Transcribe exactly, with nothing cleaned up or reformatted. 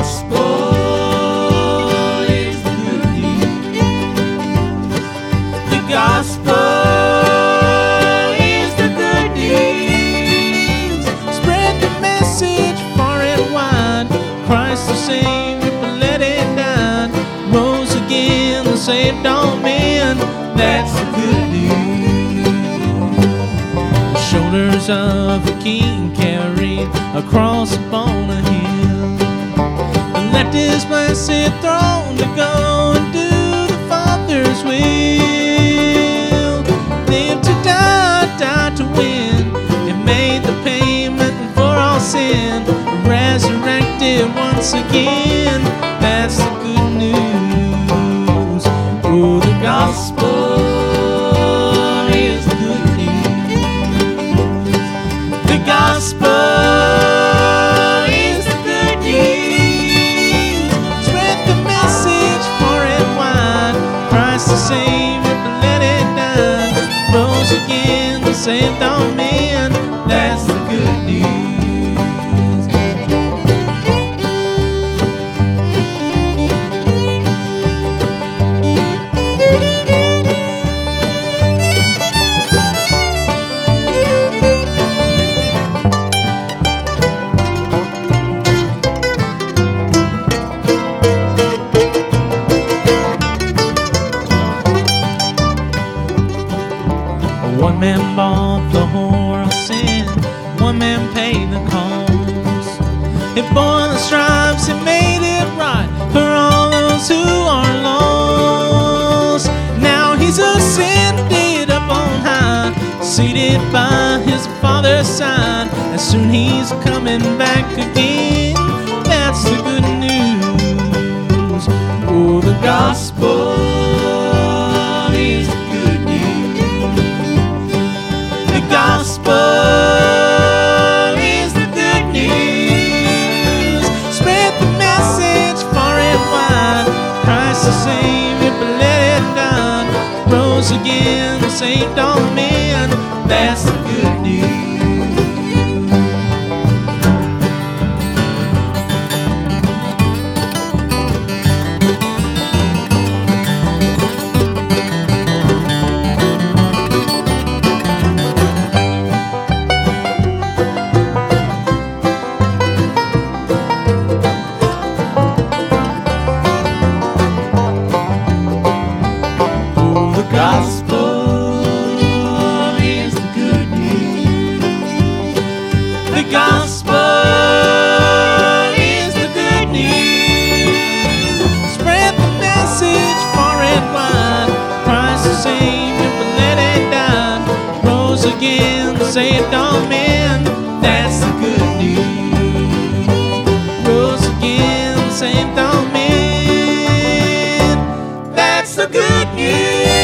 gospel is the good news. The gospel is the good news. Spread the message far and wide. Christ the Savior, let it die. Rose again, saved all men. That's the good news. The shoulders of a king carried a cross upon a hill, and left his blessed throne to go and do the Father's will. Live to die, die to win. He made the payment for all sin, resurrected once again. That's the good news. Oh, the gospel is the good news. The gospel is the good news. Spread the message far and wide. Christ the Savior, let it die. Rose again, saved all men. That's the good news. One man bought the whore of sin, one man paid the cost. He bore the stripes, he made it right for all those who are lost. Now he's ascended up on high, seated by his Father's side, and soon he's coming back again. That's the good news. Oh, the gospel is the good news. The gospel is the good news. Spread the message far and wide. Christ the Savior, but let it die. Rose again, saved all men. That's the good news. The gospel is the good news. The gospel is the good news. Spread the message far and wide. Christ the Savior, but let it die. Rose again, saved all men. That's the good news. Rose again, saved all men. That's the good news.